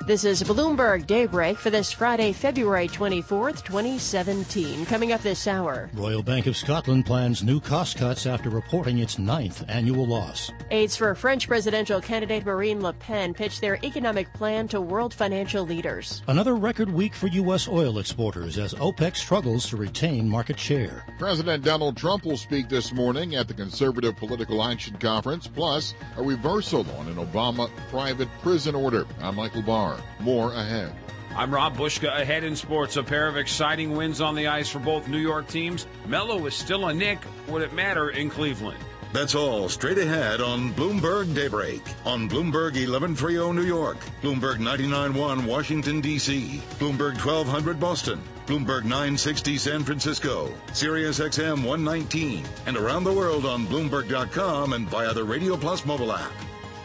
This is Bloomberg Daybreak for this Friday, February 24th, 2017. Coming up this hour. Royal Bank of Scotland plans new cost cuts after reporting its 9th annual loss. Aides for French presidential candidate Marine Le Pen pitch their economic plan to world financial leaders. Another record week for U.S. oil exporters as OPEC struggles to retain market share. President Donald Trump will speak this morning at the Conservative Political Action Conference, plus a reversal on an Obama private prison order. I'm Michael Barr. More ahead. I'm Rob Bushka. Ahead in sports, a pair of exciting wins on the ice for both New York teams. Melo is still a Knick. Would it matter in Cleveland? That's all straight ahead on Bloomberg Daybreak. On Bloomberg 1130 New York, Bloomberg 99.1 Washington, D.C., Bloomberg 1200 Boston, Bloomberg 960 San Francisco, Sirius XM 119, and around the world on Bloomberg.com and via the Radio Plus mobile app.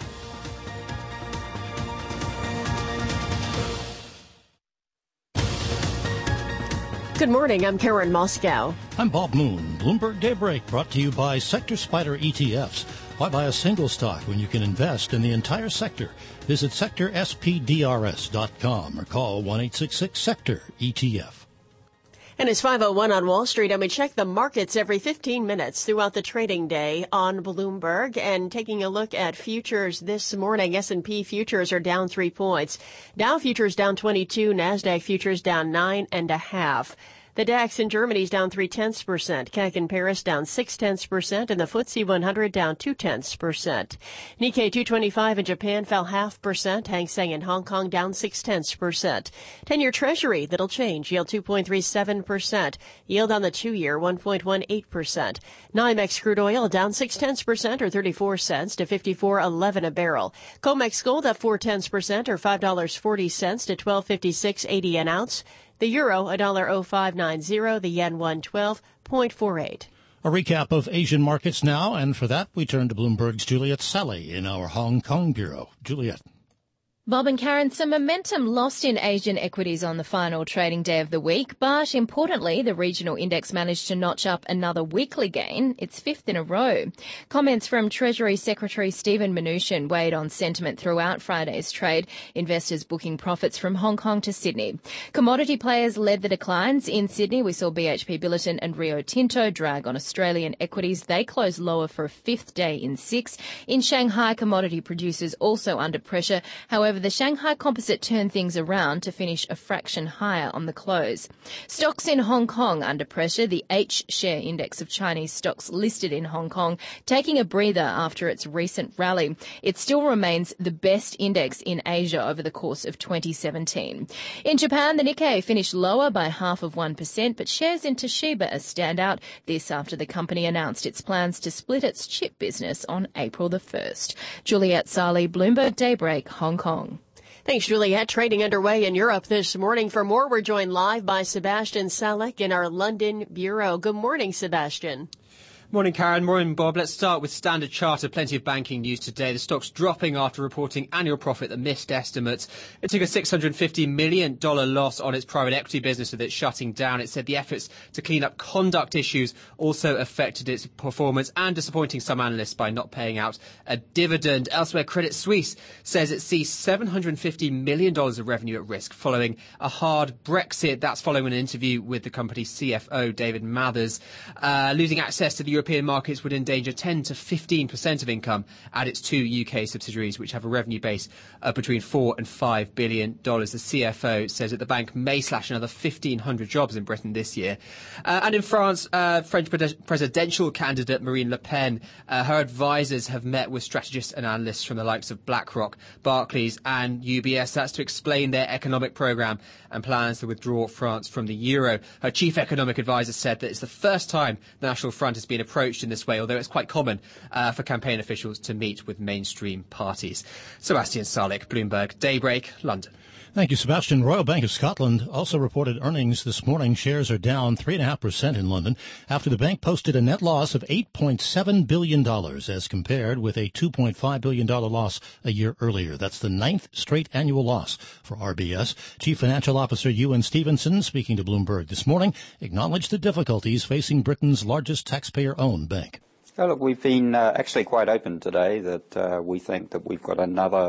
Good morning, I'm Karen Moscow. I'm Bob Moon. Bloomberg Daybreak brought to you by Sector Spider ETFs. Why buy a single stock when you can invest in the entire sector? Visit sectorspdrs.com or call 1-866-SECTOR-ETF. And it's 5:01 on Wall Street, and we check the markets every 15 minutes throughout the trading day on Bloomberg. And taking a look at futures this morning, S&P futures are down 3 points. Dow futures down 22, NASDAQ futures down 9.5. The DAX in Germany is down 0.3%. CAC in Paris down 0.6%, and the FTSE 100 down 0.2%. Nikkei 225 in Japan fell 0.5%. Hang Seng in Hong Kong down 0.6%. 10-year Treasury, that'll change. Yield 2.37%. Yield on the 2-year 1.18%. NYMEX crude oil down 0.6% or 34 cents to $54.11 a barrel. COMEX gold up 0.4% or $5.40 to $12.5680 an ounce. The euro, $1.0590, the yen, 112.48. A recap of Asian markets now, and for that, we turn to Bloomberg's Juliet Sally in our Hong Kong bureau. Juliet. Bob and Karen, some momentum lost in Asian equities on the final trading day of the week, but importantly, the regional index managed to notch up another weekly gain, its 5th in a row. Comments from Treasury Secretary Stephen Mnuchin weighed on sentiment throughout Friday's trade, investors booking profits from Hong Kong to Sydney. Commodity players led the declines. In Sydney, we saw BHP Billiton and Rio Tinto drag on Australian equities. They closed lower for a 5th day in 6. In Shanghai, commodity producers also under pressure. However, the Shanghai Composite turned things around to finish a fraction higher on the close. Stocks in Hong Kong under pressure. The H-share index of Chinese stocks listed in Hong Kong taking a breather after its recent rally. It still remains the best index in Asia over the course of 2017. In Japan, the Nikkei finished lower by 0.5%, but shares in Toshiba a standout. This after the company announced its plans to split its chip business on April the 1st. Juliet Sali, Bloomberg Daybreak, Hong Kong. Thanks, Juliet. Trading underway in Europe this morning. For more, we're joined live by Sebastian Salek in our London bureau. Good morning, Sebastian. Morning, Karen. Morning, Bob. Let's start with Standard Chartered. Plenty of banking news today. The stock's dropping after reporting annual profit that missed estimates. It took a $650 million loss on its private equity business with it shutting down. It said the efforts to clean up conduct issues also affected its performance and disappointing some analysts by not paying out a dividend. Elsewhere, Credit Suisse says it sees $750 million of revenue at risk following a hard Brexit. That's following an interview with the company's CFO, David Mathers. Losing access to the European markets would endanger 10 to 15% of income at its 2 UK subsidiaries, which have a revenue base of between $4 and $5 billion. The CFO says that the bank may slash another 1,500 jobs in Britain this year. And in France, French presidential candidate Marine Le Pen, her advisors have met with strategists and analysts from the likes of BlackRock, Barclays and UBS. That's to explain their economic programme and plans to withdraw France from the euro. Her chief economic advisor said that it's the first time the National Front has been approached in this way, although it's quite common for campaign officials to meet with mainstream parties. Sebastian Salek, Bloomberg Daybreak, London. Thank you, Sebastian. Royal Bank of Scotland also reported earnings this morning. Shares are down 3.5% in London after the bank posted a net loss of $8.7 billion as compared with a $2.5 billion loss a year earlier. That's the 9th straight annual loss for RBS. Chief Financial Officer Ewan Stevenson, speaking to Bloomberg this morning, acknowledged the difficulties facing Britain's largest taxpayer-owned bank. Oh, look, we've been actually quite open today that we think that we've got another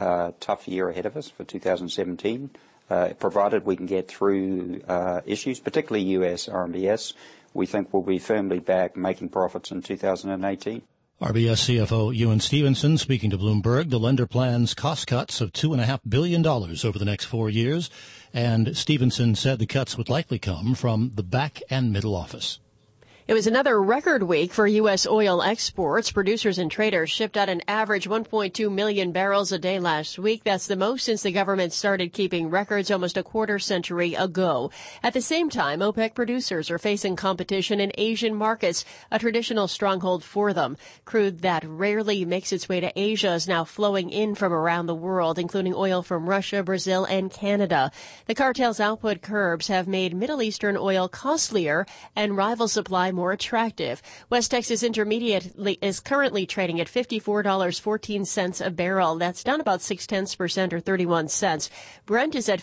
tough year ahead of us for 2017, provided we can get through issues, particularly US RMBS. We think we'll be firmly back making profits in 2018. RBS CFO Ewan Stevenson speaking to Bloomberg. The lender plans cost cuts of $2.5 billion over the next 4 years, and Stevenson said the cuts would likely come from the back and middle office. It was another record week for U.S. oil exports. Producers and traders shipped out an average 1.2 million barrels a day last week. That's the most since the government started keeping records almost a quarter century ago. At the same time, OPEC producers are facing competition in Asian markets, a traditional stronghold for them. Crude that rarely makes its way to Asia is now flowing in from around the world, including oil from Russia, Brazil, and Canada. The cartel's output curbs have made Middle Eastern oil costlier and rival supply more attractive. West Texas Intermediate is currently trading at $54.14 a barrel. That's down about 0.6% or 31 cents. Brent is at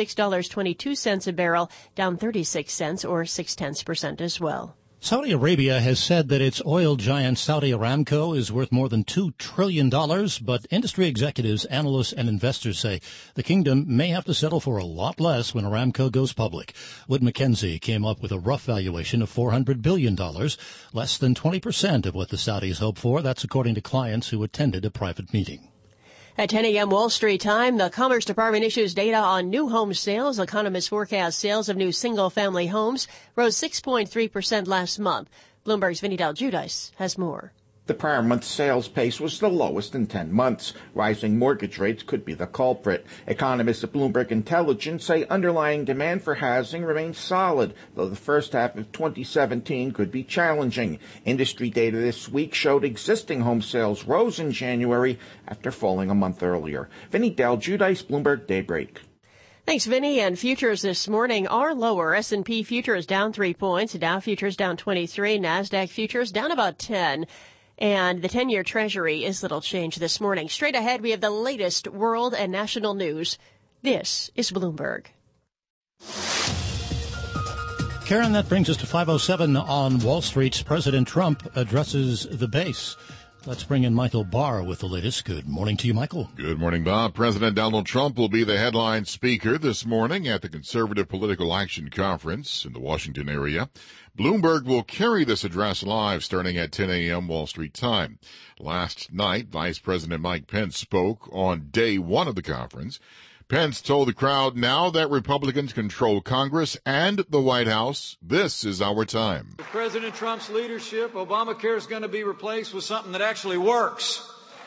$56.22 a barrel, down 36 cents or 0.6% as well. Saudi Arabia has said that its oil giant Saudi Aramco is worth more than $2 trillion, but industry executives, analysts, and investors say the kingdom may have to settle for a lot less when Aramco goes public. Wood Mackenzie came up with a rough valuation of $400 billion, less than 20% of what the Saudis hope for. That's according to clients who attended a private meeting. At 10 a.m. Wall Street time, the Commerce Department issues data on new home sales. Economists forecast sales of new single-family homes rose 6.3% last month. Bloomberg's Vinny Del-Giudice has more. The prior month's sales pace was the lowest in 10 months. Rising mortgage rates could be the culprit. Economists at Bloomberg Intelligence say underlying demand for housing remains solid, though the first half of 2017 could be challenging. Industry data this week showed existing home sales rose in January after falling a month earlier. Vinny Del-Giudice, Bloomberg Daybreak. Thanks, Vinny. And futures this morning are lower. S&P futures down 3 points. Dow futures down 23. NASDAQ futures down about 10. And the 10-year Treasury is little change this morning. Straight ahead, we have the latest world and national news. This is Bloomberg. Karen, that brings us to 5:07 on Wall Street. President Trump addresses the base. Let's bring in Michael Barr with the latest. Good morning to you, Michael. Good morning, Bob. President Donald Trump will be the headline speaker this morning at the Conservative Political Action Conference in the Washington area. Bloomberg will carry this address live starting at 10 a.m. Wall Street time. Last night, Vice President Mike Pence spoke on day one of the conference. Pence told the crowd now that Republicans control Congress and the White House, this is our time. With President Trump's leadership, Obamacare is going to be replaced with something that actually works.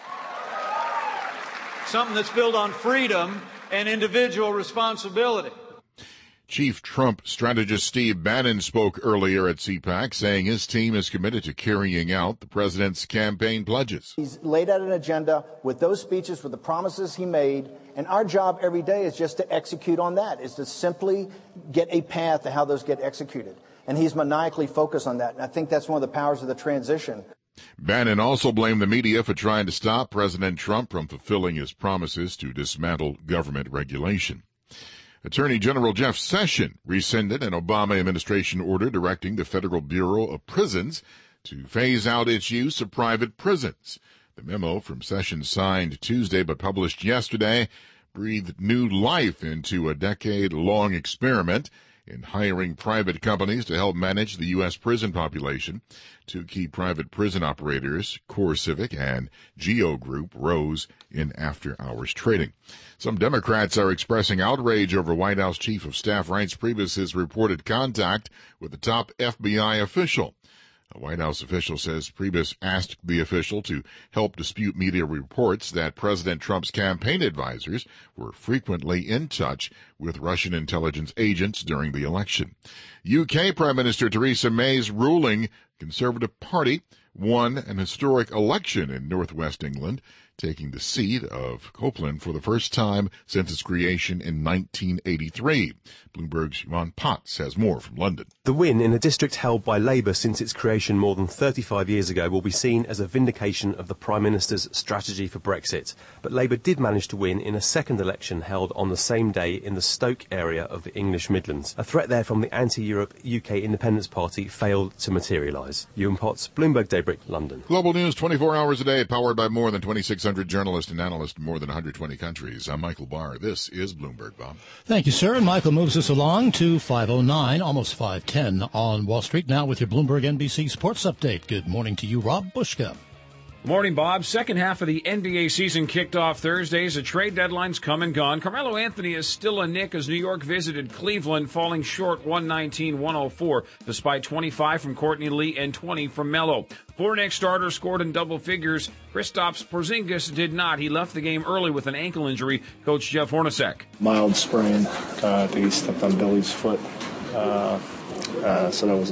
Something that's built on freedom and individual responsibility. Chief Trump strategist Steve Bannon spoke earlier at CPAC, saying his team is committed to carrying out the president's campaign pledges. He's laid out an agenda with those speeches, with the promises he made, and our job every day is just to execute on that, is to simply get a path to how those get executed. And he's maniacally focused on that, and I think that's one of the powers of the transition. Bannon also blamed the media for trying to stop President Trump from fulfilling his promises to dismantle government regulation. Attorney General Jeff Sessions rescinded an Obama administration order directing the Federal Bureau of Prisons to phase out its use of private prisons. The memo from Sessions, signed Tuesday but published yesterday, breathed new life into a decade-long experiment in hiring private companies to help manage the U.S. prison population. Two key private prison operators, CoreCivic and Geo Group, rose in after-hours trading. Some Democrats are expressing outrage over White House Chief of Staff Reince Priebus's reported contact with the top FBI official. A White House official says Priebus asked the official to help dispute media reports that President Trump's campaign advisors were frequently in touch with Russian intelligence agents during the election. UK Prime Minister Theresa May's ruling Conservative Party won an historic election in northwest England, taking the seat of Copeland for the first time since its creation in 1983. Bloomberg's Siobhan Potts has more from London. The win in a district held by Labour since its creation more than 35 years ago will be seen as a vindication of the Prime Minister's strategy for Brexit. But Labour did manage to win in a second election held on the same day in the Stoke area of the English Midlands. A threat there from the anti-Europe UK Independence Party failed to materialise. Ewan Potts, Bloomberg Daybreak, London. Global news 24 hours a day, powered by more than 26 2600 journalists and analysts in more than 120 countries. I'm Michael Barr. This is Bloomberg, Bob. Thank you, sir. And Michael moves us along to 5:09, almost 5:10 on Wall Street. Now with your Bloomberg NBC Sports Update. Good morning to you, Rob Bushka. Good morning, Bob. Second half of the NBA season kicked off Thursday as the trade deadline's come and gone. Carmelo Anthony is still a nick as New York visited Cleveland, falling short 119-104, despite 25 from Courtney Lee and 20 from Melo. Four Knicks starters scored in double figures. Kristaps Porzingis did not. He left the game early with an ankle injury. Coach Jeff Hornacek. Mild sprain. I think he stepped on Billy's foot. So that was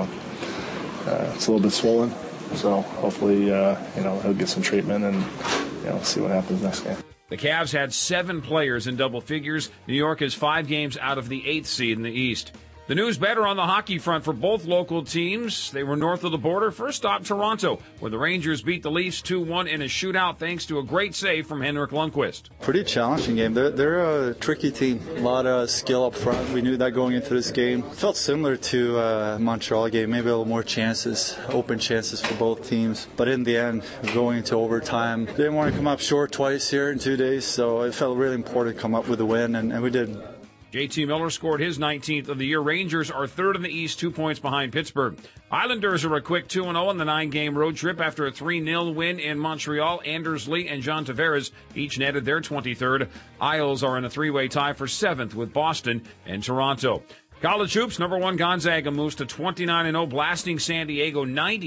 it's a little bit swollen. So hopefully, he'll get some treatment and, see what happens next game. The Cavs had 7 players in double figures. New York is 5 games out of the 8th seed in the East. The news better on the hockey front for both local teams. They were north of the border. First stop, Toronto, where the Rangers beat the Leafs 2-1 in a shootout thanks to a great save from Henrik Lundqvist. Pretty challenging game. They're a tricky team. A lot of skill up front. We knew that going into this game. It felt similar to Montreal game. Maybe a little more chances, open chances for both teams. But in the end, going into overtime, they didn't want to come up short twice here in 2 days. So it felt really important to come up with a win, and we did. JT Miller scored his 19th of the year. Rangers are third in the East, 2 points behind Pittsburgh. Islanders are a quick 2-0 on the 9-game road trip after a 3-0 win in Montreal. Anders Lee and John Tavares each netted their 23rd. Isles are in a 3-way tie for 7th with Boston and Toronto. College hoops, number 1 Gonzaga moves to 29-0, blasting San Diego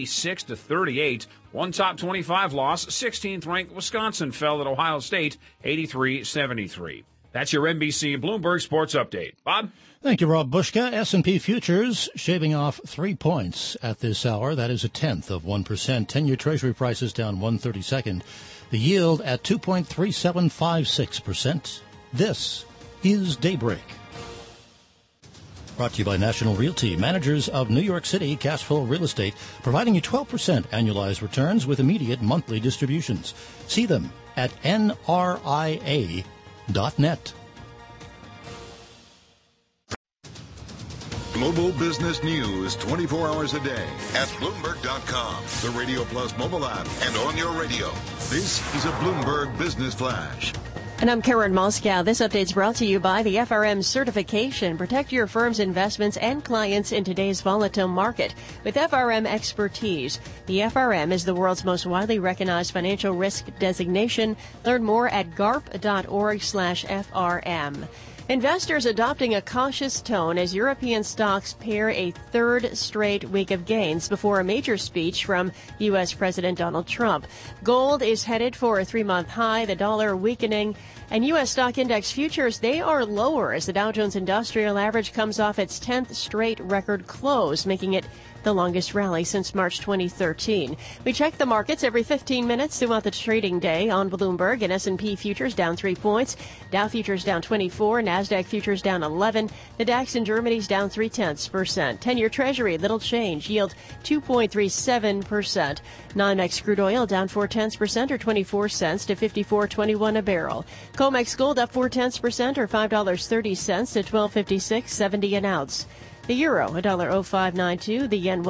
96-38. One top 25 loss, 16th ranked Wisconsin fell at Ohio State 83-73. That's your NBC Bloomberg Sports Update. Bob? Thank you, Rob Bushka. S&P futures shaving off 3 points at this hour. That is 1/10 of 1%. 10-year Treasury prices down 1/32. The yield at 2.3756%. This is Daybreak. Brought to you by National Realty, managers of New York City cash flow real estate, providing you 12% annualized returns with immediate monthly distributions. See them at NRIA.net. Global business news 24 hours a day at Bloomberg.com, the Radio Plus mobile app, and on your radio. This is a Bloomberg Business Flash. And I'm Karen Moscow. This update's brought to you by the FRM certification. Protect your firm's investments and clients in today's volatile market with FRM expertise. The FRM is the world's most widely recognized financial risk designation. Learn more at garp.org/FRM. Investors adopting a cautious tone as European stocks pair a third straight week of gains before a major speech from U.S. President Donald Trump. Gold is headed for a 3-month high, the dollar weakening, and U.S. stock index futures, they are lower as the Dow Jones Industrial Average comes off its 10th straight record close, making it the longest rally since March 2013. We check the markets every 15 minutes throughout the trading day on Bloomberg, and S&P futures down 3 points, Dow futures down 24, NASDAQ futures down 11, the DAX in Germany's down 0.3%. 10-year Treasury, little change, yield 2.37%. NYMEX crude oil down 0.4% or 24 cents to 54.21 a barrel. COMEX gold up 0.4% or $5.30 to 12.56.70 an ounce. The euro, $1.0592, the yen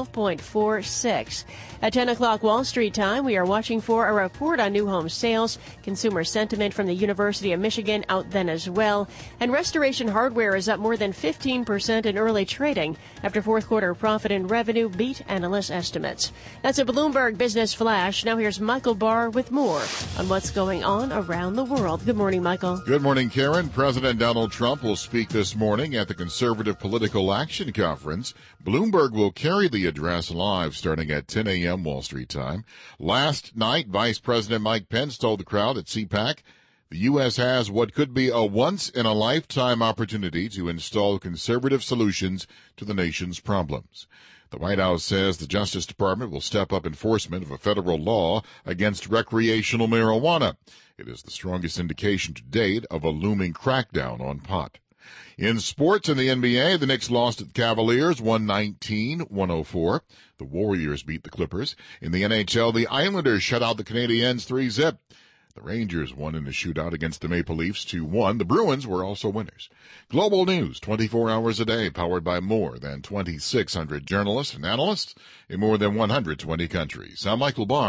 112.46. At 10 o'clock Wall Street time, we are watching for a report on new home sales, consumer sentiment from the University of Michigan out then as well, and Restoration Hardware is up more than 15% in early trading after fourth quarter profit and revenue beat analyst estimates. That's a Bloomberg Business Flash. Now here's Michael Barr with more on what's going on around the world. Good morning, Michael. Good morning, Karen. President Donald Trump will speak this morning at the Conservative Political Action Conference. Bloomberg will carry the address live starting at 10 a.m. Wall Street time. Last night, Vice President Mike Pence told the crowd at CPAC the U.S. has what could be a once-in-a-lifetime opportunity to install conservative solutions to the nation's problems. The White House says the Justice Department will step up enforcement of a federal law against recreational marijuana. It is the strongest indication to date of a looming crackdown on pot. In sports in the NBA, the Knicks lost to the Cavaliers 119-104. The Warriors beat the Clippers. In the NHL, the Islanders shut out the Canadiens 3-0. The Rangers won in a shootout against the Maple Leafs 2-1. The Bruins were also winners. Global news 24 hours a day, powered by more than 2,600 journalists and analysts in more than 120 countries. I'm Michael Barr,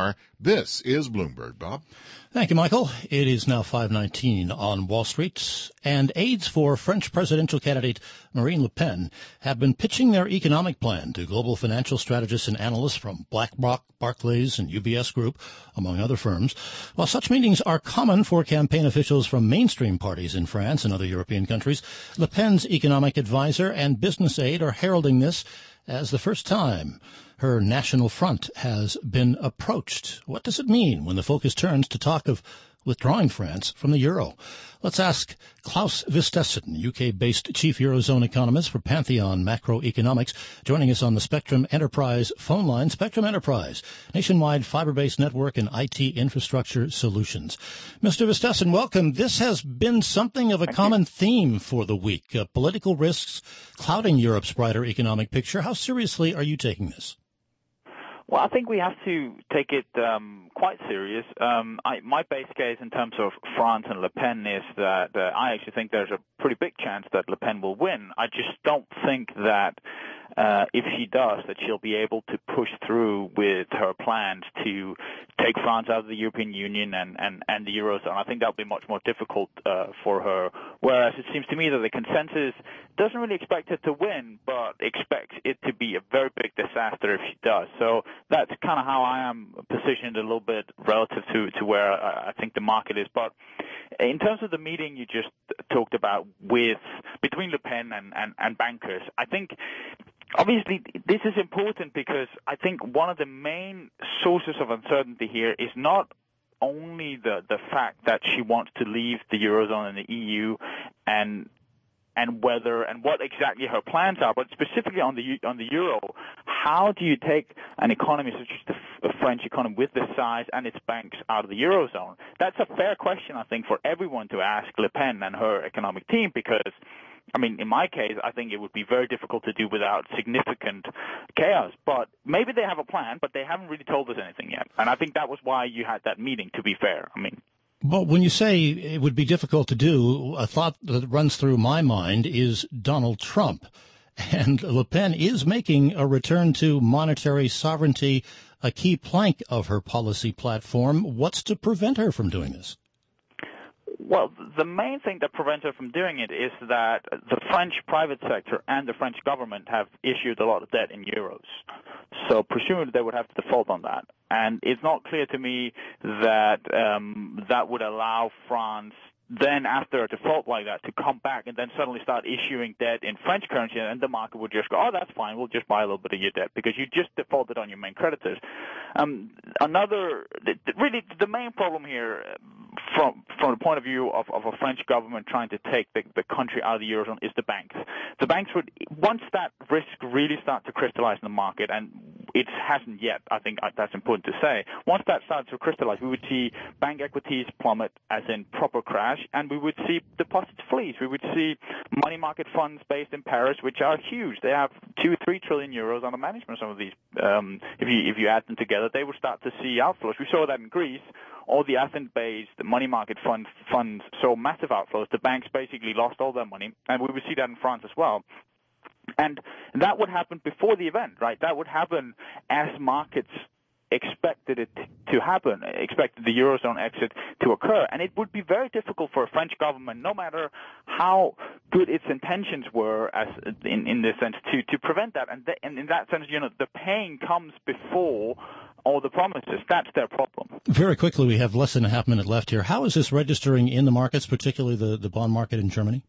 This is Bloomberg, Bob. Thank you, Michael. It is now 5:19 on Wall Street, and aides for French presidential candidate Marine Le Pen have been pitching their economic plan to global financial strategists and analysts from BlackRock, Barclays, and UBS Group, among other firms. While such meetings are common for campaign officials from mainstream parties in France and other European countries, Le Pen's economic advisor and business aide are heralding this as the first time her National Front has been approached. What does it mean when the focus turns to talk of withdrawing France from the euro? Let's ask Klaus Vistesen, UK-based chief Eurozone economist for Pantheon Macroeconomics, joining us on the Spectrum Enterprise phone line. Spectrum Enterprise, nationwide fiber-based network and IT infrastructure solutions. Mr. Vistesen, welcome. This has been something of a common theme for the week, political risks clouding Europe's brighter economic picture. How seriously are you taking this? Well, I think we have to take it quite serious. My base case in terms of France and Le Pen is that I actually think there's a pretty big chance that Le Pen will win. I just don't think that if she does, that she'll be able to push through with her plans to take France out of the European Union and the Eurozone. I think that'll be much more difficult for her, whereas it seems to me that the consensus doesn't really expect her to win, but expects it to be a very big disaster if she does. So that's kind of how I am positioned a little bit relative to where I think the market is. But in terms of the meeting you just talked about between Le Pen and bankers, I think obviously this is important because I think one of the main sources of uncertainty here is not only the fact that she wants to leave the Eurozone and the EU and what exactly her plans are, but specifically on the euro, how do you take an economy such as the French economy with this size and its banks out of the Eurozone? That's a fair question, I think, for everyone to ask Le Pen and her economic team because, I mean, in my case, I think it would be very difficult to do without significant chaos. But maybe they have a plan, but they haven't really told us anything yet. And I think that was why you had that meeting, to be fair. I mean, well, when you say it would be difficult to do, a thought that runs through my mind is Donald Trump. And Le Pen is making a return to monetary sovereignty a key plank of her policy platform. What's to prevent her from doing this? Well, the main thing that prevents her from doing it is that the French private sector and the French government have issued a lot of debt in euros. So presumably they would have to default on that. And it's not clear to me that that would allow France then after a default like that to come back and then suddenly start issuing debt in French currency, and the market would just go, oh, that's fine, we'll just buy a little bit of your debt because you just defaulted on your main creditors. Really the main problem here from the point of view of a French government trying to take the country out of the Eurozone is the banks. The banks would, once that risk really starts to crystallize in the market, and it hasn't yet, I think that's important to say, once that starts to crystallize, we would see bank equities plummet as in proper crash, and we would see deposits freeze. We would see money market funds based in Paris, which are huge. They have 2-3 trillion euros under management. Some of these, if you add them together, they would start to see outflows. We saw that in Greece. All the Athens-based money market funds saw massive outflows. The banks basically lost all their money, and we would see that in France as well. And that would happen before the event, right? That would happen as markets expected it to happen, expected the Eurozone exit to occur. And it would be very difficult for a French government, no matter how good its intentions were as in this sense, to prevent that. And in that sense, the pain comes before all the promises. That's their problem. Very quickly, we have less than a half minute left here. How is this registering in the markets, particularly the bond market in Germany?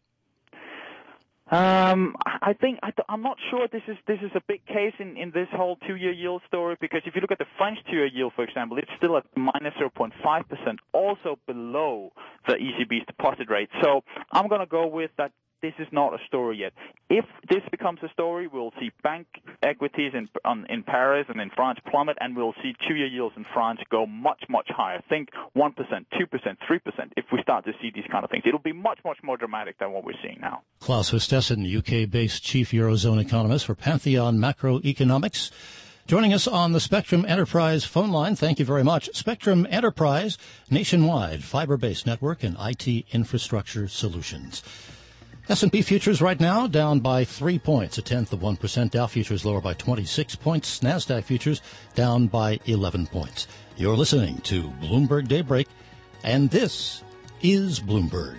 I'm not sure this is a big case in this whole 2-year yield story, because if you look at the French 2-year yield, for example, it's still at minus 0.5%, also below the ECB's deposit rate. So I'm going to go with that. This is not a story yet. If this becomes a story, we'll see bank equities in Paris and in France plummet, and we'll see 2-year yields in France go much, much higher. Think 1%, 2%, 3% if we start to see these kind of things. It'll be much, much more dramatic than what we're seeing now. Klaus Vistesen, UK-based chief Eurozone economist for Pantheon Macroeconomics, joining us on the Spectrum Enterprise phone line. Thank you very much. Spectrum Enterprise, nationwide fiber-based network and IT infrastructure solutions. S&P futures right now down by 3 points, 0.1%. Dow futures lower by 26 points. NASDAQ futures down by 11 points. You're listening to Bloomberg Daybreak, and this is Bloomberg.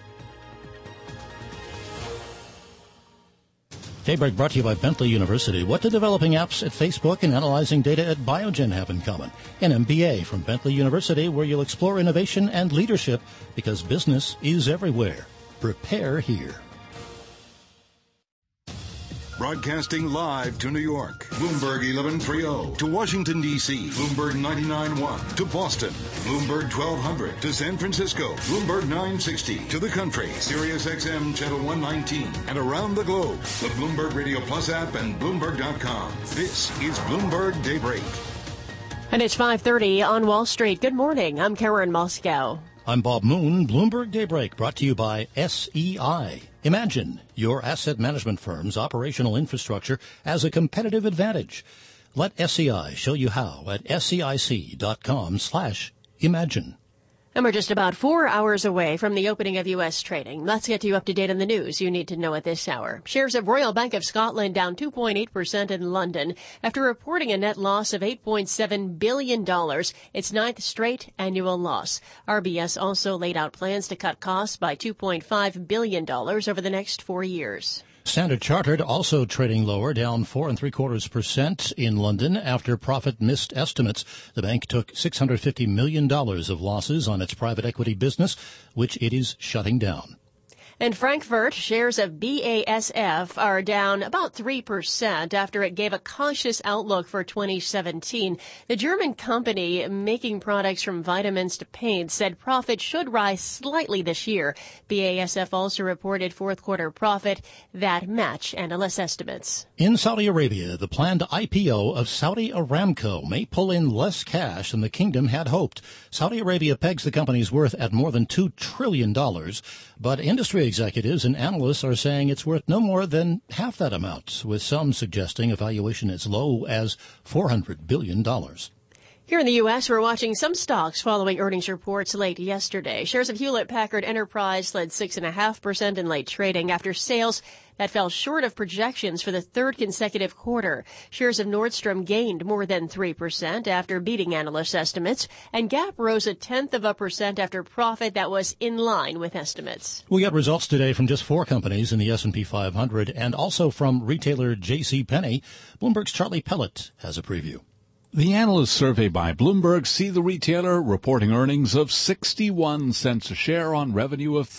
Daybreak brought to you by Bentley University. What do developing apps at Facebook and analyzing data at Biogen have in common? An MBA from Bentley University, where you'll explore innovation and leadership because business is everywhere. Prepare here. Broadcasting live to New York, Bloomberg 1130. To Washington, D.C., Bloomberg 99.1. To Boston, Bloomberg 1200. To San Francisco, Bloomberg 960. To the country, Sirius XM Channel 119. And around the globe, the Bloomberg Radio Plus app and Bloomberg.com. This is Bloomberg Daybreak. And it's 5:30 on Wall Street. Good morning. I'm Karen Moscow. I'm Bob Moon. Bloomberg Daybreak brought to you by SEI. Imagine your asset management firm's operational infrastructure as a competitive advantage. Let SEI show you how at SEIC.com/imagine. And we're just about 4 hours away from the opening of U.S. trading. Let's get you up to date on the news you need to know at this hour. Shares of Royal Bank of Scotland down 2.8% in London after reporting a net loss of $8.7 billion, its ninth straight annual loss. RBS also laid out plans to cut costs by $2.5 billion over the next 4 years. Standard Chartered also trading lower, down 4.75% in London after profit missed estimates. The bank took $650 million of losses on its private equity business, which it is shutting down. In Frankfurt, shares of BASF are down about 3% after it gave a cautious outlook for 2017. The German company making products from vitamins to paint said profit should rise slightly this year. BASF also reported fourth quarter profit that match analyst estimates. In Saudi Arabia, the planned IPO of Saudi Aramco may pull in less cash than the kingdom had hoped. Saudi Arabia pegs the company's worth at more than $2 trillion, but industry executives and analysts are saying it's worth no more than half that amount, with some suggesting a valuation as low as $400 billion. Here in the U.S., we're watching some stocks following earnings reports late yesterday. Shares of Hewlett-Packard Enterprise led 6.5% in late trading after sales that fell short of projections for the third consecutive quarter. Shares of Nordstrom gained more than 3% after beating analyst estimates, and Gap rose 0.1% after profit that was in line with estimates. We got results today from just 4 companies in the S&P 500 and also from retailer JCPenney. Bloomberg's Charlie Pellet has a preview. The analyst survey by Bloomberg see the retailer reporting earnings of 61 cents a share on revenue of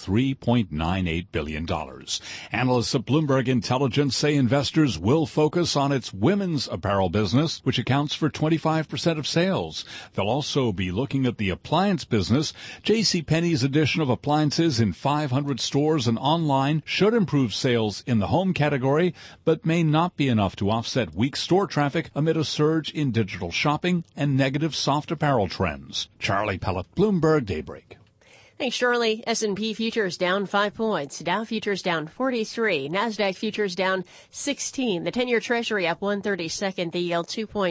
$3.98 billion. Analysts at Bloomberg Intelligence say investors will focus on its women's apparel business, which accounts for 25% of sales. They'll also be looking at the appliance business. JCPenney's addition of appliances in 500 stores and online should improve sales in the home category, but may not be enough to offset weak store traffic amid a surge in digital shopping and negative soft apparel trends. Charlie Pellet, Bloomberg Daybreak. Thanks, Charlie. S&P futures down 5 points. Dow futures down 43. NASDAQ futures down 16. The 10-year Treasury up 1/32. The yield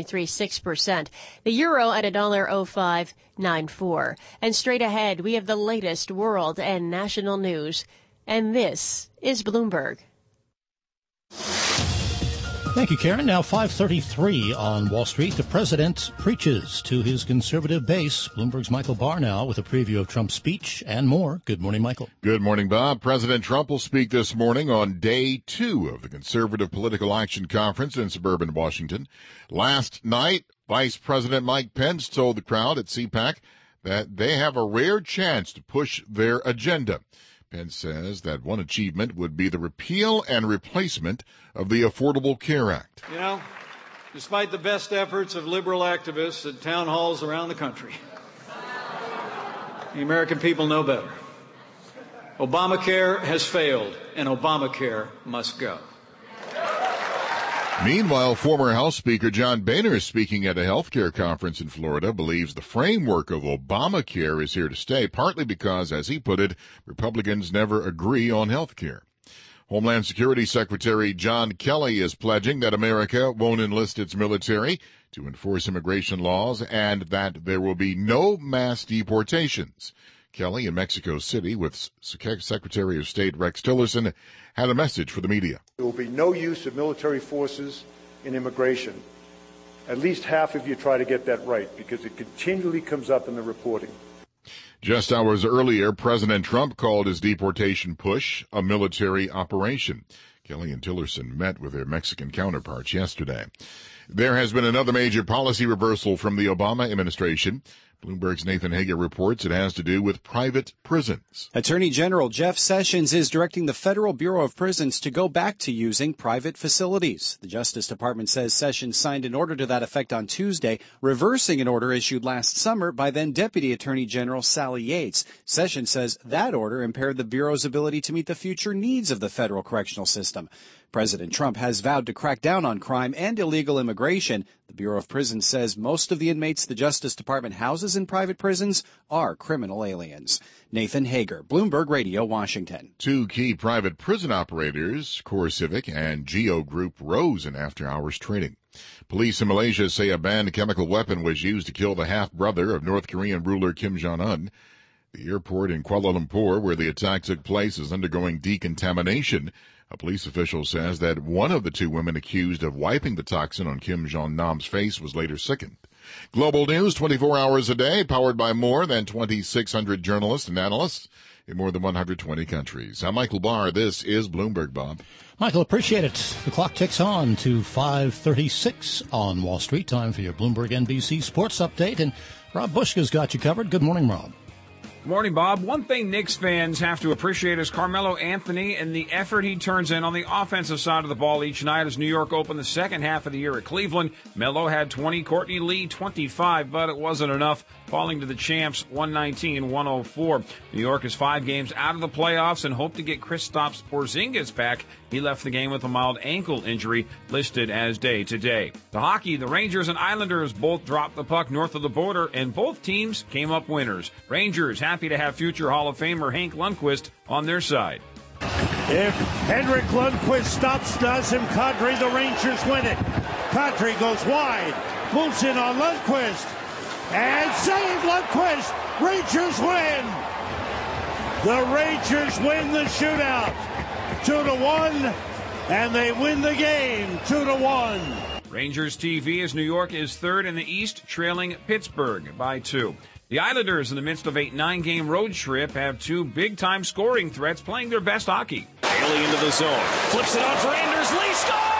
2.36%. The euro at $1.0594. And straight ahead, we have the latest world and national news. And this is Bloomberg. Thank you, Karen. Now 5:33 on Wall Street. The president preaches to his conservative base. Bloomberg's Michael Barr now with a preview of Trump's speech and more. Good morning, Michael. Good morning, Bob. President Trump will speak this morning on day 2 of the Conservative Political Action Conference in suburban Washington. Last night, Vice President Mike Pence told the crowd at CPAC that they have a rare chance to push their agenda. Pence says that one achievement would be the repeal and replacement of the Affordable Care Act. You know, despite the best efforts of liberal activists at town halls around the country, the American people know better. Obamacare has failed, and Obamacare must go. Meanwhile, former House Speaker John Boehner, speaking at a healthcare conference in Florida, believes the framework of Obamacare is here to stay, partly because, as he put it, Republicans never agree on healthcare. Homeland Security Secretary John Kelly is pledging that America won't enlist its military to enforce immigration laws and that there will be no mass deportations. Kelly in Mexico City with Secretary of State Rex Tillerson had a message for the media. There will be no use of military forces in immigration. at least half of you try to get that right, because it continually comes up in the reporting. Just hours earlier, President Trump called his deportation push a military operation. Kelly and Tillerson met with their Mexican counterparts yesterday. There has been another major policy reversal from the Obama administration. Bloomberg's Nathan Hager reports it has to do with private prisons. Attorney General Jeff Sessions is directing the Federal Bureau of Prisons to go back to using private facilities. The Justice Department says Sessions signed an order to that effect on Tuesday, reversing an order issued last summer by then Deputy Attorney General Sally Yates. Sessions says that order impaired the Bureau's ability to meet the future needs of the federal correctional system. President Trump has vowed to crack down on crime and illegal immigration. The Bureau of Prisons says most of the inmates the Justice Department houses in private prisons are criminal aliens. Nathan Hager, Bloomberg Radio, Washington. Two key private prison operators, CoreCivic and Geo Group, rose in after-hours trading. Police in Malaysia say a banned chemical weapon was used to kill the half-brother of North Korean ruler Kim Jong-un. The airport in Kuala Lumpur, where the attack took place, is undergoing decontamination. A police official says that one of the two women accused of wiping the toxin on Kim Jong-nam's face was later sickened. Global news 24 hours a day, powered by more than 2,600 journalists and analysts in more than 120 countries. I'm Michael Barr. This is Bloomberg, Bob. Michael, appreciate it. The clock ticks on to 5:36 on Wall Street. Time for your Bloomberg NBC Sports Update. And Rob Bushka's got you covered. Good morning, Rob. Morning, Bob. One thing Knicks fans have to appreciate is Carmelo Anthony and the effort he turns in on the offensive side of the ball each night as New York opened the second half of the year at Cleveland. Melo had 20, Courtney Lee 25, but it wasn't enough, falling to the champs 119-104. New York is 5 games out of the playoffs and hope to get Kristaps Porzingis back. He left the game with a mild ankle injury listed as day-to-day. The hockey, the Rangers and Islanders both dropped the puck north of the border, and both teams came up winners. Rangers happy to have future Hall of Famer Hank Lundqvist on their side. If Henrik Lundqvist stops Nazem Kadri, the Rangers win it. Kadri goes wide, moves in on Lundqvist, and save Lundqvist. Rangers win. The Rangers win the shootout 2-1, and they win the game 2-1. Rangers TV as New York is third in the East, trailing Pittsburgh by 2. The Islanders, in the midst of a 9-game road trip, have 2 big-time scoring threats playing their best hockey. Bailey into the zone. Flips it on for Anders Lee.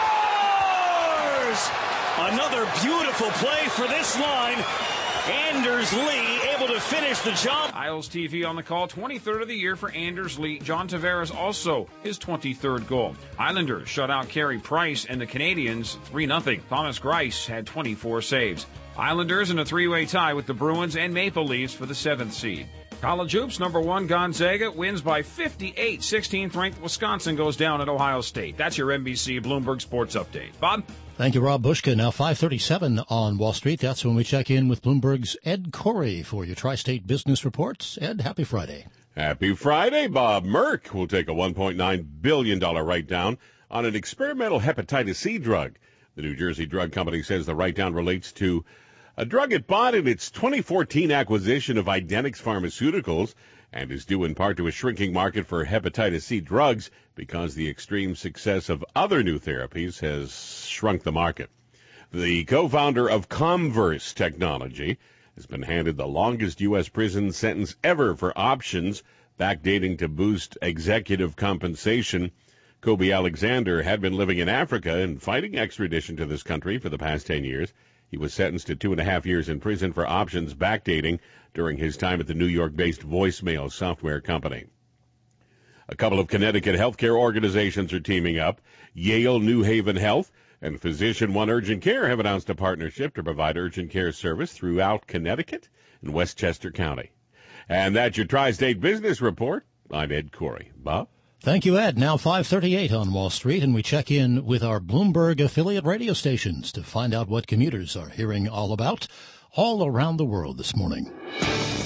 Scores! Another beautiful play for this line. Anders Lee able to finish the job. Isles TV on the call, 23rd of the year for Anders Lee. John Tavares also his 23rd goal. Islanders shut out Carey Price and the Canadians 3-0. Thomas Greiss had 24 saves. Islanders in a 3-way tie with the Bruins and Maple Leafs for the 7th seed. College hoops, number 1 Gonzaga wins by 58. 16th ranked Wisconsin goes down at Ohio State. That's your NBC Bloomberg Sports Update. Bob? Thank you, Rob Bushka. Now 5:37 on Wall Street. That's when we check in with Bloomberg's Ed Corey for your Tri-State Business Reports. Ed, happy Friday. Happy Friday, Bob. Merck will take a $1.9 billion write-down on an experimental hepatitis C drug. The New Jersey Drug Company says the write-down relates to a drug it bought in its 2014 acquisition of Idenix Pharmaceuticals and is due in part to a shrinking market for hepatitis C drugs because the extreme success of other new therapies has shrunk the market. The co-founder of Converse Technology has been handed the longest U.S. prison sentence ever for options backdating to boost executive compensation. Kobe Alexander had been living in Africa and fighting extradition to this country for the past 10 years. He was sentenced to 2.5 years in prison for options backdating during his time at the New York-based voicemail software company. A couple of Connecticut healthcare organizations are teaming up. Yale New Haven Health and Physician One Urgent Care have announced a partnership to provide urgent care service throughout Connecticut and Westchester County. And that's your Tri-State Business Report. I'm Ed Corey. Bob? Thank you, Ed. Now 5:38 on Wall Street, and we check in with our Bloomberg affiliate radio stations to find out what commuters are hearing all about all around the world this morning.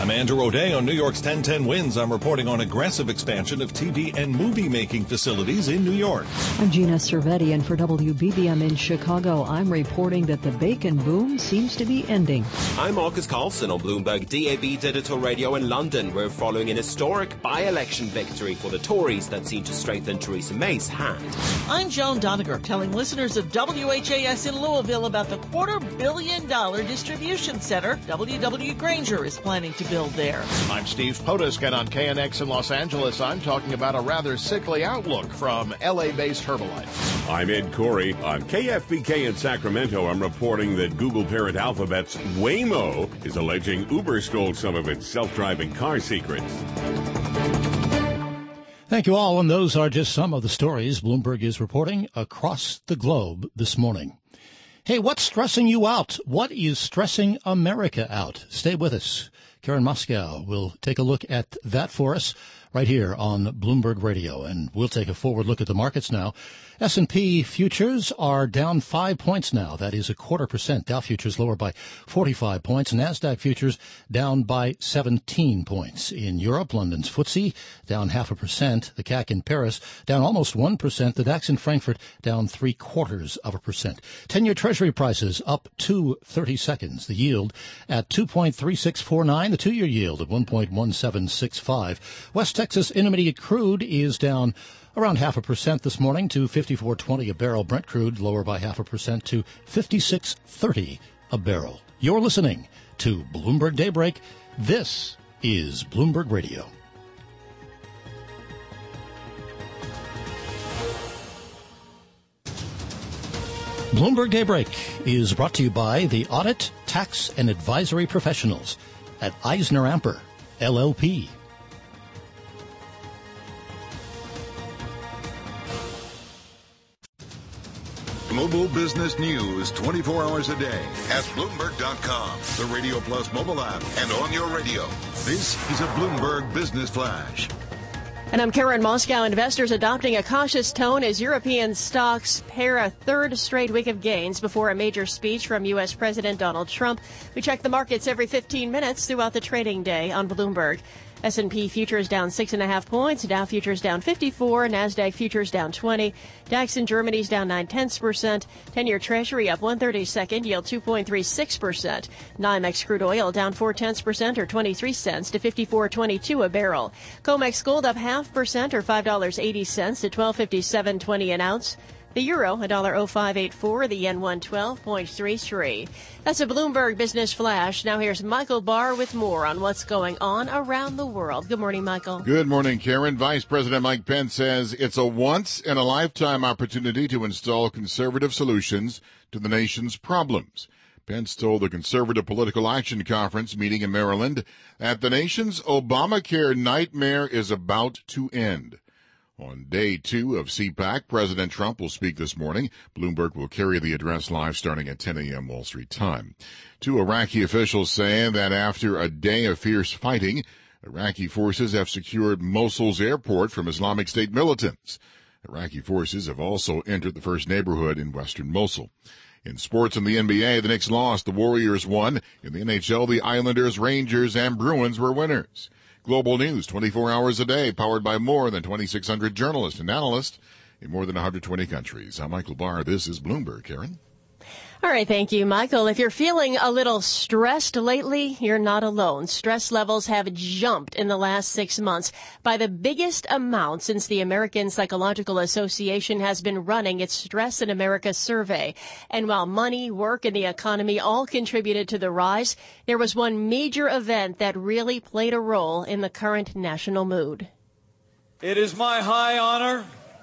I'm Andrew O'Day on New York's 1010 Wins. I'm reporting on aggressive expansion of TV and movie-making facilities in New York. I'm Gina Cervetti, and for WBBM in Chicago, I'm reporting that the bacon boom seems to be ending. I'm Marcus Carlson on Bloomberg DAB Digital Radio in London. We're following an historic by-election victory for the Tories that seemed to strengthen Theresa May's hand. I'm Joan Doniger, telling listeners of WHAS in Louisville about the $250 million distribution center W.W. Granger is planning to build there. I'm Steve Potusk, and on KNX in Los Angeles, I'm talking about a rather sickly outlook from LA-based Herbalife. I'm Ed Corey. On KFBK in Sacramento, I'm reporting that Google parent Alphabet's Waymo is alleging Uber stole some of its self-driving car secrets. Thank you all, and those are just some of the stories Bloomberg is reporting across the globe this morning. Hey, what's stressing you out? What is stressing America out? Stay with us. Karen Moscow will take a look at that for us right here on Bloomberg Radio. And we'll take a forward look at the markets now. S&P futures are down 5 points now. That is 0.25%. Dow futures lower by 45 points. NASDAQ futures down by 17 points. In Europe, London's FTSE down 0.5%. The CAC in Paris down almost 1%. The DAX in Frankfurt down 0.75%. 10-year Treasury prices up 2 seconds. The yield at 2.3649. The 2-year yield at 1.1765. West Texas Intermediate crude is down around 0.5% this morning to 54.20 a barrel. Brent crude lower by 0.5% to 56.30 a barrel. You're listening to Bloomberg Daybreak. This is Bloomberg Radio. Bloomberg Daybreak is brought to you by the Audit, Tax, and Advisory Professionals at Eisner Amper, LLP. Global business news 24 hours a day at Bloomberg.com, the Radio Plus mobile app, and on your radio. This is a Bloomberg Business Flash. And I'm Karen Moscow. Investors adopting a cautious tone as European stocks pair a third straight week of gains before a major speech from U.S. President Donald Trump. We check the markets every 15 minutes throughout the trading day on Bloomberg. S&P futures down 6.5 points. Dow futures down 54. NASDAQ futures down 20. DAX in Germany's down 0.9%. 10-year Treasury up 1/32, yield 2.36%. NYMEX crude oil down 0.4% or 23 cents to 54.22 a barrel. COMEX gold up 0.5% or $5.80 to 12.5720 an ounce. The euro, $1.0584, the yen 112.33. That's a Bloomberg Business Flash. Now here's Michael Barr with more on what's going on around the world. Good morning, Michael. Good morning, Karen. Vice President Mike Pence says it's a once-in-a-lifetime opportunity to install conservative solutions to the nation's problems. Pence told the Conservative Political Action Conference meeting in Maryland that the nation's Obamacare nightmare is about to end. On day 2 of CPAC, President Trump will speak this morning. Bloomberg will carry the address live starting at 10 a.m. Wall Street time. 2 Iraqi officials say that after a day of fierce fighting, Iraqi forces have secured Mosul's airport from Islamic State militants. Iraqi forces have also entered the first neighborhood in western Mosul. In sports in the NBA, the Knicks lost, the Warriors won. In the NHL, the Islanders, Rangers, and Bruins were winners. Global news 24 hours a day, powered by more than 2,600 journalists and analysts in more than 120 countries. I'm Michael Barr. This is Bloomberg. Karen? All right, thank you, Michael. If you're feeling a little stressed lately, you're not alone. Stress levels have jumped in the last 6 months by the biggest amount since the American Psychological Association has been running its Stress in America survey. And while money, work, and the economy all contributed to the rise, there was one major event that really played a role in the current national mood. It is my high honor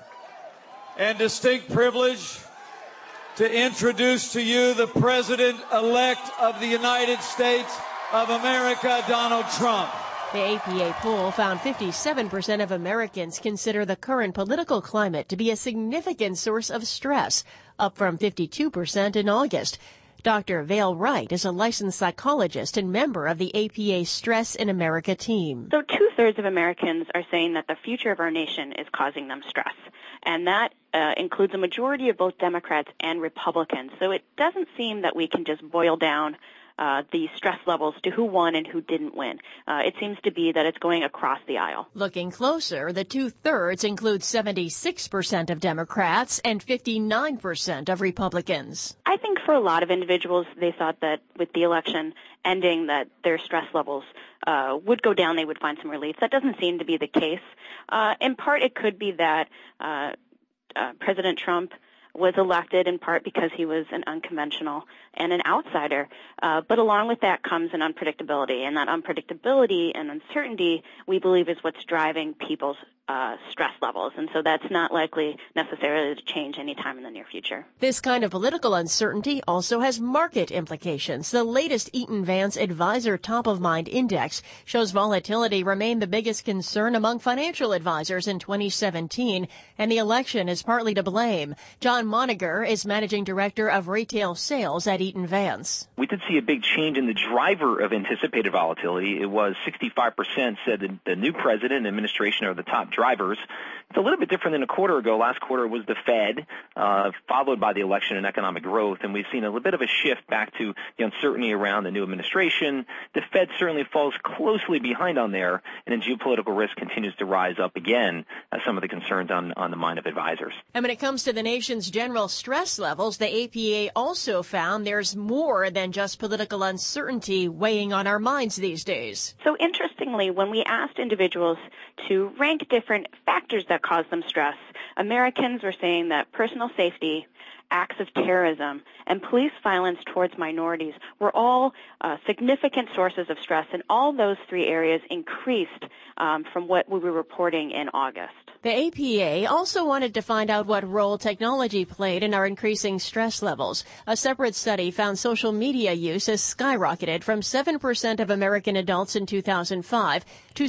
and distinct privilege to introduce to you the President-elect of the United States of America, Donald Trump. The APA poll found 57% of Americans consider the current political climate to be a significant source of stress, up from 52% in August. Dr. Vail Wright is a licensed psychologist and member of the APA Stress in America team. So 2/3 of Americans are saying that the future of our nation is causing them stress. And that includes a majority of both Democrats and Republicans. So it doesn't seem that we can just boil down the stress levels to who won and who didn't win. It seems to be that it's going across the aisle. Looking closer, the two-thirds include 76% of Democrats and 59% of Republicans. I think for a lot of individuals, they thought that with the election ending, that their stress levels would go down, they would find some relief. That doesn't seem to be the case. In part, it could be that President Trump was elected in part because he was an unconventional and an outsider. But along with that comes an unpredictability, and that unpredictability and uncertainty, we believe, is what's driving people's stress levels. And so that's not likely necessarily to change anytime in the near future. This kind of political uncertainty also has market implications. The latest Eaton Vance Advisor Top of Mind Index shows volatility remained the biggest concern among financial advisors in 2017, and the election is partly to blame. John Moniger is Managing Director of Retail Sales at Eaton Vance. We did see a big change in the driver of anticipated volatility. It was 65% said that the new president and administration are the top drivers. It's a little bit different than a quarter ago. Last quarter was the Fed, followed by the election and economic growth, and we've seen a little bit of a shift back to the uncertainty around the new administration. The Fed certainly falls closely behind on there, and then geopolitical risk continues to rise up again as some of the concerns on the mind of advisors. And when it comes to the nation's general stress levels, the APA also found there's more than just political uncertainty weighing on our minds these days. So interestingly, when we asked individuals to rank different factors that cause them stress, Americans were saying that personal safety, acts of terrorism, and police violence towards minorities were all significant sources of stress, and all those three areas increased from what we were reporting in August. The APA also wanted to find out what role technology played in our increasing stress levels. A separate study found social media use has skyrocketed from 7% of American adults in 2005 to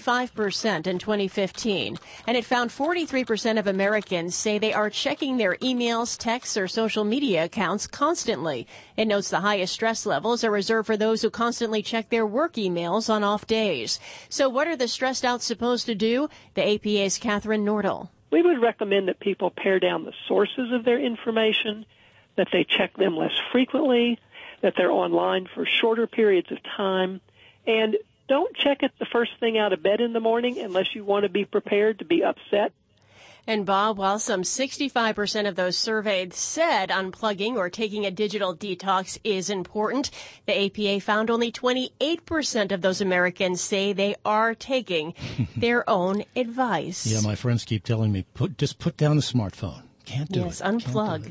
65% in 2015. And it found 43% of Americans say they are checking their emails, texts, or social media accounts constantly. It notes the highest stress levels are reserved for those who constantly check their work emails on off days. So what are the stressed out supposed to do? The APA's Catherine Nordal. We would recommend that people pare down the sources of their information, that they check them less frequently, that they're online for shorter periods of time, and don't check it the first thing out of bed in the morning unless you want to be prepared to be upset. And Bob, while some 65% of those surveyed said unplugging or taking a digital detox is important, the APA found only 28% of those Americans say they are taking their own advice. Yeah, my friends keep telling me, just put down the smartphone. Can't do it. Yes, unplug.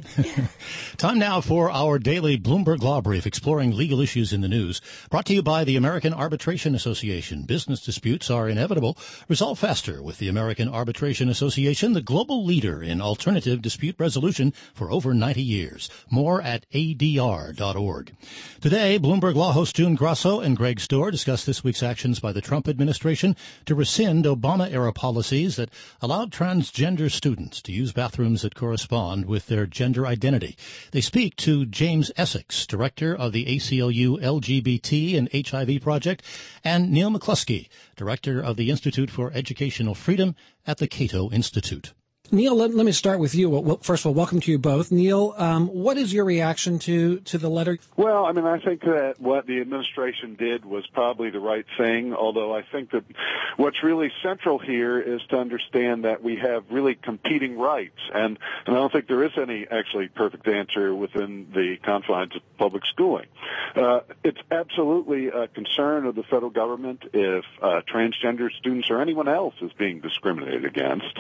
Time now for our daily Bloomberg Law Brief, exploring legal issues in the news. Brought to you by the American Arbitration Association. Business disputes are inevitable. Resolve faster with the American Arbitration Association, the global leader in alternative dispute resolution for over 90 years. More at adr.org. Today, Bloomberg Law host June Grasso and Greg Stohr discuss this week's actions by the Trump administration to rescind Obama-era policies that allowed transgender students to use bathrooms that correspond with their gender identity. They speak to James Essex, director of the ACLU LGBT and HIV Project, and Neil McCluskey, director of the Institute for Educational Freedom at the Cato Institute. Neil, let me start with you. Well, first of all, welcome to you both. Neil, what is your reaction to the letter? Well, I mean, I think that what the administration did was probably the right thing, although I think that what's really central here is to understand that we have really competing rights, and I don't think there is any actually perfect answer within the confines of public schooling. It's absolutely a concern of the federal government if transgender students or anyone else is being discriminated against.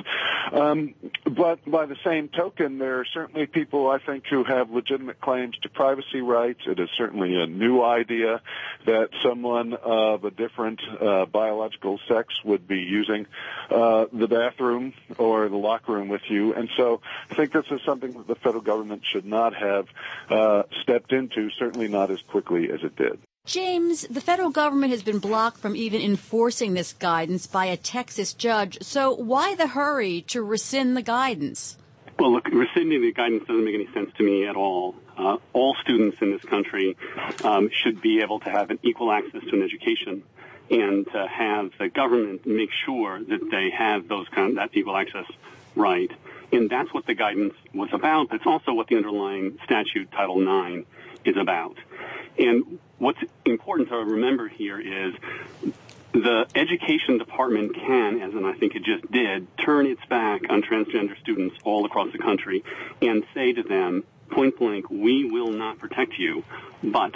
But by the same token, there are certainly people, I think, who have legitimate claims to privacy rights. It is certainly a new idea that someone of a different biological sex would be using the bathroom or the locker room with you. And so I think this is something that the federal government should not have stepped into, certainly not as quickly as it did. James, the federal government has been blocked from even enforcing this guidance by a Texas judge. So why the hurry to rescind the guidance? Well, look, rescinding the guidance doesn't make any sense to me at all. All students in this country should be able to have an equal access to an education and to have the government make sure that they have that equal access right. And that's what the guidance was about. It's also what the underlying statute, Title IX, is about. And what's important to remember here is the education department can, as I think it just did, turn its back on transgender students all across the country and say to them, point blank, we will not protect you. But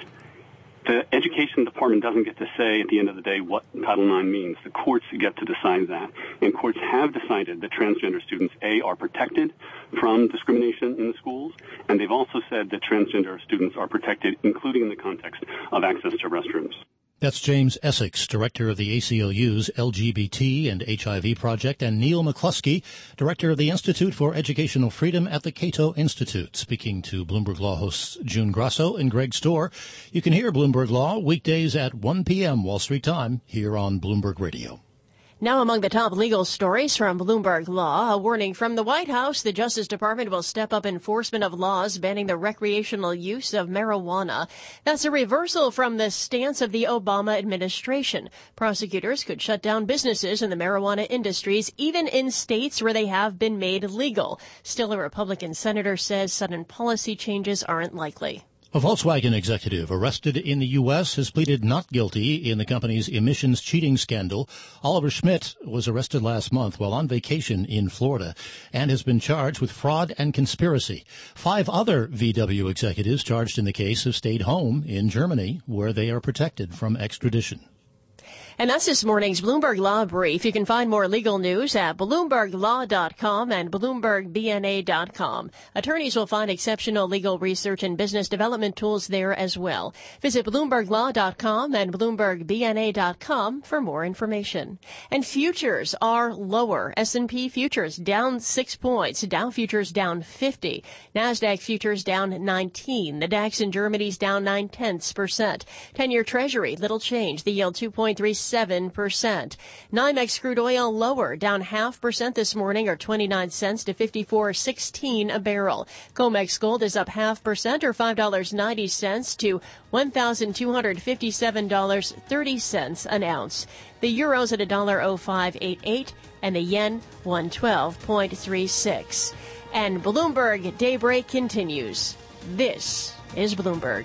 the education department doesn't get to say at the end of the day what Title IX means. The courts get to decide that. And courts have decided that transgender students, A, are protected from discrimination in the schools, and they've also said that transgender students are protected, including in the context of access to restrooms. That's James Essex, director of the ACLU's LGBT and HIV project, and Neil McCluskey, director of the Institute for Educational Freedom at the Cato Institute, speaking to Bloomberg Law hosts June Grasso and Greg Storr. You can hear Bloomberg Law weekdays at 1 p.m. Wall Street time here on Bloomberg Radio. Now among the top legal stories from Bloomberg Law, a warning from the White House. The Justice Department will step up enforcement of laws banning the recreational use of marijuana. That's a reversal from the stance of the Obama administration. Prosecutors could shut down businesses in the marijuana industries, even in states where they have been made legal. Still, a Republican senator says sudden policy changes aren't likely. A Volkswagen executive arrested in the U.S. has pleaded not guilty in the company's emissions cheating scandal. Oliver Schmidt was arrested last month while on vacation in Florida and has been charged with fraud and conspiracy. 5 other VW executives charged in the case have stayed home in Germany, where they are protected from extradition. And that's this morning's Bloomberg Law Brief. You can find more legal news at BloombergLaw.com and BloombergBNA.com. Attorneys will find exceptional legal research and business development tools there as well. Visit BloombergLaw.com and BloombergBNA.com for more information. And futures are lower. S&P futures down 6 points. Dow futures down 50. NASDAQ futures down 19. The DAX in Germany's down 0.9%. 10-year Treasury, little change. The yield 2.37%. NYMEX crude oil lower, down 0.5% this morning, or 29 cents to $54.16 a barrel. COMEX gold is up 0.5%, or $5.90 to $1,257.30 an ounce. The euro's at $1.0588, and the yen 112.36. And Bloomberg Daybreak continues. This is Bloomberg.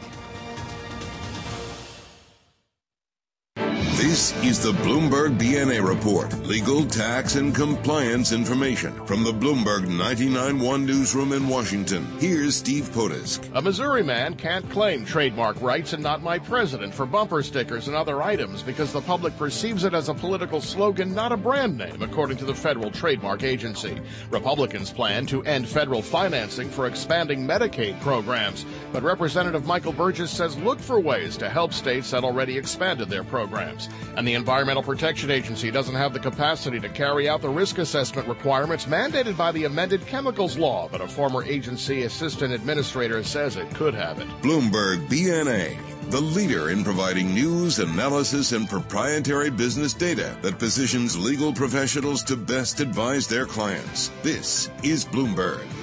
This is the Bloomberg BNA Report. Legal, tax, and compliance information from the Bloomberg 99.1 Newsroom in Washington. Here's Steve Potisk. A Missouri man can't claim trademark rights in "Not My President" for bumper stickers and other items because the public perceives it as a political slogan, not a brand name, according to the Federal Trademark Agency. Republicans plan to end federal financing for expanding Medicaid programs, but Representative Michael Burgess says look for ways to help states that already expanded their programs. And the Environmental Protection Agency doesn't have the capacity to carry out the risk assessment requirements mandated by the amended chemicals law, but a former agency assistant administrator says it could have it. Bloomberg BNA, the leader in providing news, analysis, and proprietary business data that positions legal professionals to best advise their clients. This is Bloomberg.